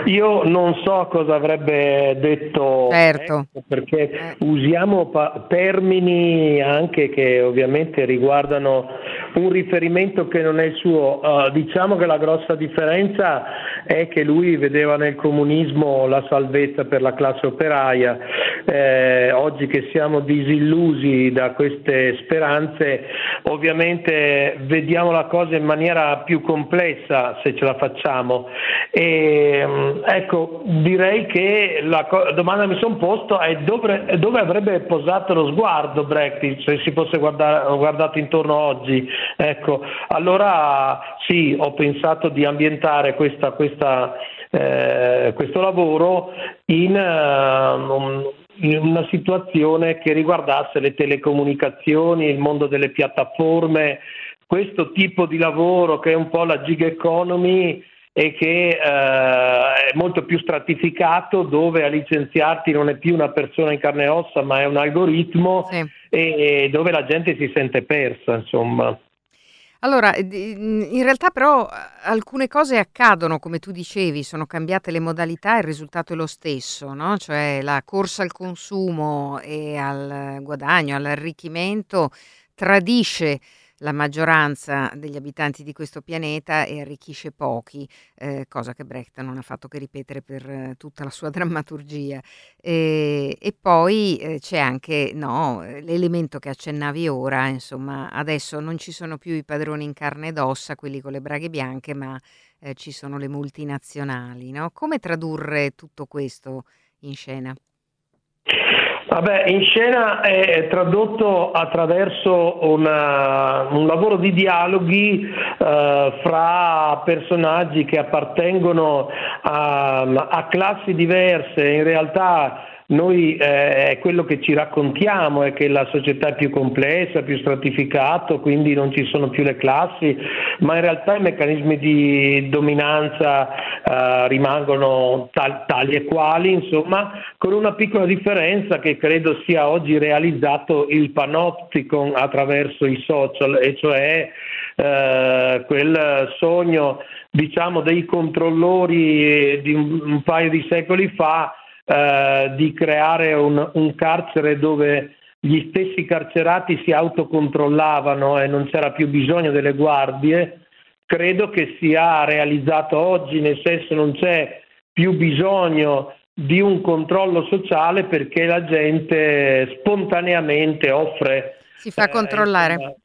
Io non so cosa avrebbe detto Certo. Brecht, perché usiamo termini anche che ovviamente riguardano un riferimento che non è il suo. Diciamo che la grossa differenza è che lui vedeva nel comunismo la salvezza per la classe operaia. Oggi che siamo disillusi da queste speranze, ovviamente vediamo la cosa in maniera più complessa se ce la facciamo. Ecco, direi che la domanda che mi sono posto è dove avrebbe posato lo sguardo Brecht se si fosse guardato intorno oggi. Ecco, allora sì, ho pensato di ambientare questo lavoro in una situazione che riguardasse le telecomunicazioni, il mondo delle piattaforme, questo tipo di lavoro che è un po' la gig economy e che è molto più stratificato, dove a licenziarti non è più una persona in carne e ossa ma è un algoritmo, Sì. e dove la gente si sente persa, insomma. Allora, in realtà però alcune cose accadono, come tu dicevi, sono cambiate le modalità e il risultato è lo stesso, no, cioè la corsa al consumo e al guadagno, all'arricchimento tradisce la maggioranza degli abitanti di questo pianeta e arricchisce pochi, cosa che Brecht non ha fatto che ripetere per tutta la sua drammaturgia. E poi, c'è anche, no, l'elemento che accennavi ora, insomma, adesso non ci sono più i padroni in carne ed ossa, quelli con le braghe bianche, ma, ci sono le multinazionali, no, come tradurre tutto questo in scena? Vabbè, in scena è tradotto attraverso un lavoro di dialoghi fra personaggi che appartengono a classi diverse. In realtà noi è quello che ci raccontiamo, è che la società è più complessa, più stratificato, quindi non ci sono più le classi, ma in realtà i meccanismi di dominanza rimangono tali e quali, insomma, con una piccola differenza che credo sia oggi realizzato il panopticon attraverso i social, e cioè quel sogno, diciamo, dei controllori di un paio di secoli fa, di creare un carcere dove gli stessi carcerati si autocontrollavano e non c'era più bisogno delle guardie. Credo che sia realizzato oggi, nel senso non c'è più bisogno di un controllo sociale perché la gente spontaneamente offre, Si fa controllare. insomma,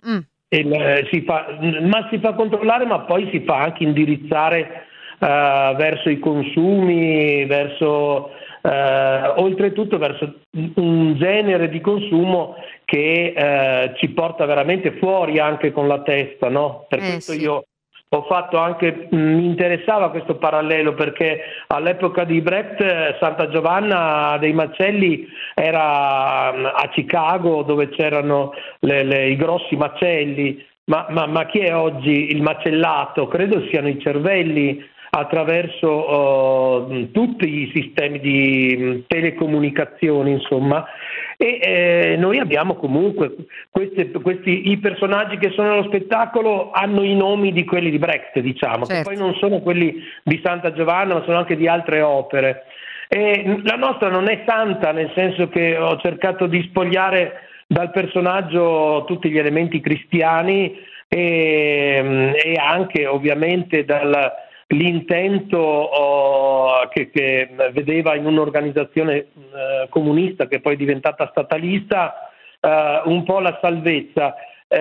si fa controllare, ma poi si fa anche indirizzare verso i consumi, oltretutto verso un genere di consumo che ci porta veramente fuori anche con la testa, no? Per questo Sì. io ho fatto anche, mi interessava questo parallelo perché all'epoca di Brecht Santa Giovanna dei Macelli era a Chicago, dove c'erano i grossi macelli, ma chi è oggi il macellato? Credo siano i cervelli attraverso tutti i sistemi di telecomunicazioni, insomma. E noi abbiamo comunque i personaggi che sono nello spettacolo hanno i nomi di quelli di Brecht, diciamo, che poi Certo. non sono quelli di Santa Giovanna, ma sono anche di altre opere. E la nostra non è santa, nel senso che ho cercato di spogliare dal personaggio tutti gli elementi cristiani e anche ovviamente l'intento che vedeva in un'organizzazione comunista che poi è diventata statalista un po' la salvezza,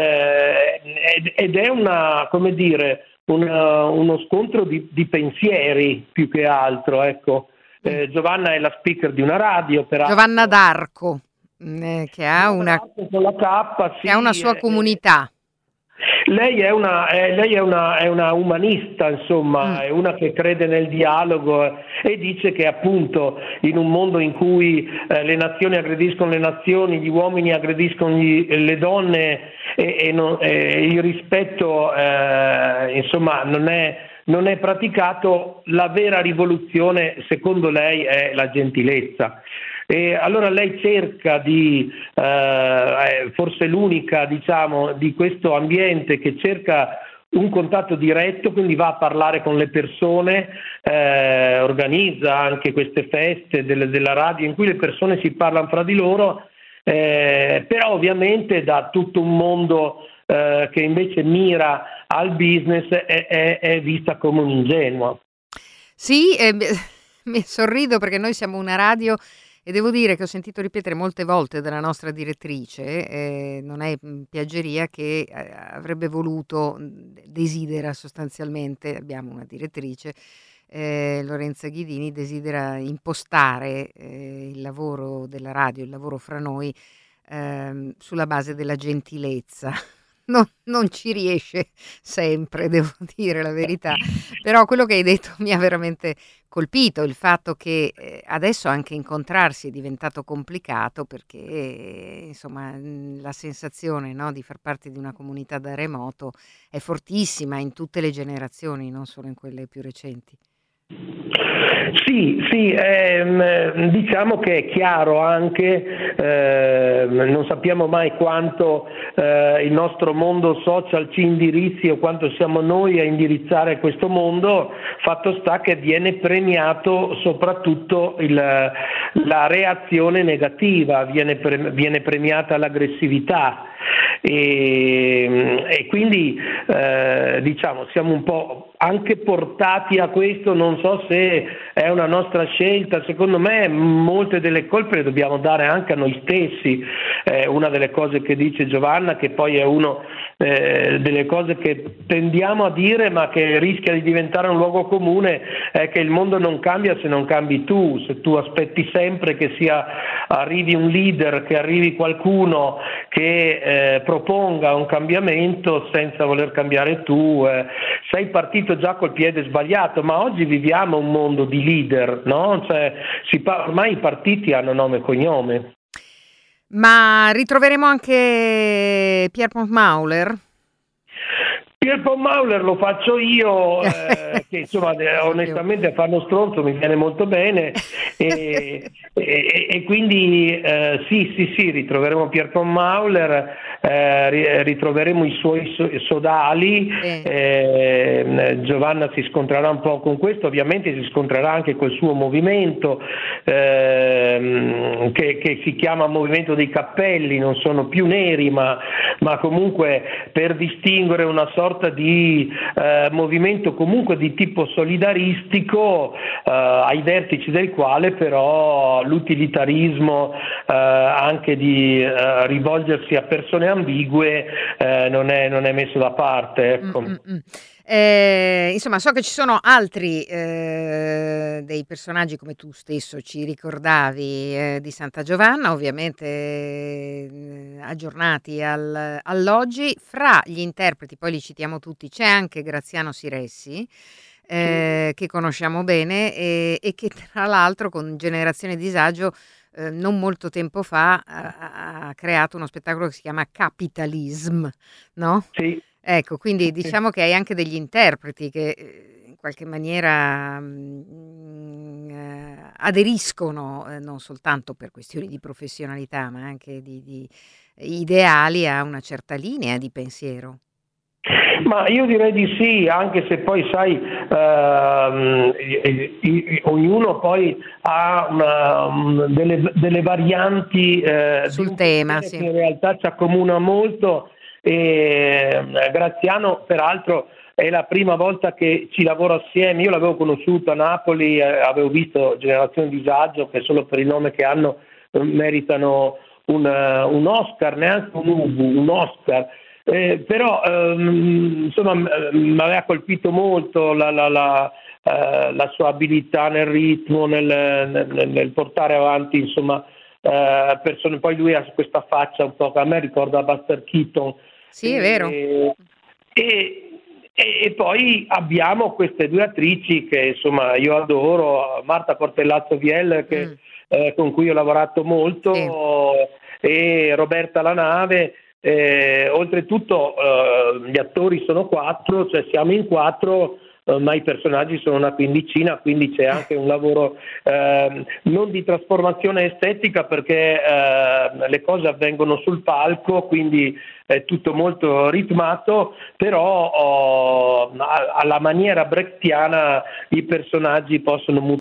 ed è come dire, uno scontro di pensieri più che altro, ecco. Giovanna è la speaker di una radio, Giovanna peraltro. d'Arco, che ha Giovanna una d'Arco con la K, che ha una sì. sua comunità. Lei è una umanista, Mh. insomma, è una che crede nel dialogo e dice che appunto in un mondo in cui le nazioni aggrediscono le nazioni, gli uomini aggrediscono le donne e il rispetto insomma non è praticato, la vera rivoluzione secondo lei è la gentilezza. E allora lei cerca forse l'unica, diciamo, di questo ambiente che cerca un contatto diretto, quindi va a parlare con le persone, organizza anche queste feste della radio in cui le persone si parlano fra di loro, però ovviamente da tutto un mondo che invece mira al business è vista come un'ingenua. Sì, mi sorrido perché noi siamo una radio e devo dire che ho sentito ripetere molte volte dalla nostra direttrice, non è piaggeria, che avrebbe voluto, desidera sostanzialmente, abbiamo una direttrice, Lorenza Ghidini, desidera impostare il lavoro della radio, il lavoro fra noi, sulla base della gentilezza. Non ci riesce sempre, devo dire la verità, però quello che hai detto mi ha veramente colpito, il fatto che adesso anche incontrarsi è diventato complicato perché insomma la sensazione, no, di far parte di una comunità da remoto è fortissima in tutte le generazioni, non solo in quelle più recenti. Sì, sì, diciamo che è chiaro anche, non sappiamo mai quanto il nostro mondo social ci indirizzi o quanto siamo noi a indirizzare questo mondo, fatto sta che viene premiato soprattutto la reazione negativa, viene premiata l'aggressività. E quindi diciamo siamo un po' anche portati a questo, non so se è una nostra scelta, secondo me molte delle colpe le dobbiamo dare anche a noi stessi. Una delle cose che dice Giovanna, che poi è uno delle cose che tendiamo a dire ma che rischia di diventare un luogo comune, è che il mondo non cambia se non cambi tu, se tu aspetti sempre che arrivi un leader, che arrivi qualcuno che proponga un cambiamento senza voler cambiare tu, sei partito già col piede sbagliato, ma oggi viviamo un mondo di leader, no? Cioè, ormai i partiti hanno nome e cognome. Ma ritroveremo anche Pierpont Mauler? Pierpont Mauler lo faccio io, che insomma onestamente a fare lo stronzo mi viene molto bene e quindi sì, ritroveremo Pierpont Mauler, ritroveremo i suoi sodali, Giovanna si scontrerà un po' con questo, ovviamente si scontrerà anche col suo movimento che si chiama Movimento dei Cappelli, non sono più neri ma comunque per distinguere una sorta di movimento comunque di tipo solidaristico, ai vertici del quale però l'utilitarismo anche di rivolgersi a persone ambigue non è messo da parte, ecco. Insomma, so che ci sono altri dei personaggi, come tu stesso ci ricordavi, di Santa Giovanna, ovviamente aggiornati all'oggi. Fra gli interpreti, poi li citiamo tutti, c'è anche Graziano Siressi, che conosciamo bene e che tra l'altro con Generazione Disagio non molto tempo fa ha creato uno spettacolo che si chiama Capitalism, no? Sì. Ecco, quindi diciamo che hai anche degli interpreti che in qualche maniera aderiscono, non soltanto per questioni di professionalità, ma anche di ideali a una certa linea di pensiero. Ma io direi di sì, anche se poi sai, ognuno poi ha delle varianti sul tema, sì. Che in realtà ci accomuna molto. Graziano peraltro è la prima volta che ci lavoro assieme, io l'avevo conosciuto a Napoli, avevo visto Generazione Disagio, che solo per il nome che hanno meritano un Oscar, neanche un Ubu, un Oscar. Però insomma mi aveva colpito molto la sua abilità nel ritmo, nel portare avanti insomma persone. Poi lui ha questa faccia un po' che a me ricorda Buster Keaton. Sì, è vero. E poi abbiamo queste due attrici che insomma io adoro, Marta Cortellazzo Viel con cui ho lavorato molto, sì. E Roberta Lanave. Oltretutto gli attori sono 4, cioè siamo in 4, ma i personaggi sono una quindicina, quindi c'è anche un lavoro non di trasformazione estetica, perché le cose avvengono sul palco, quindi è tutto molto ritmato, però alla maniera brechtiana i personaggi possono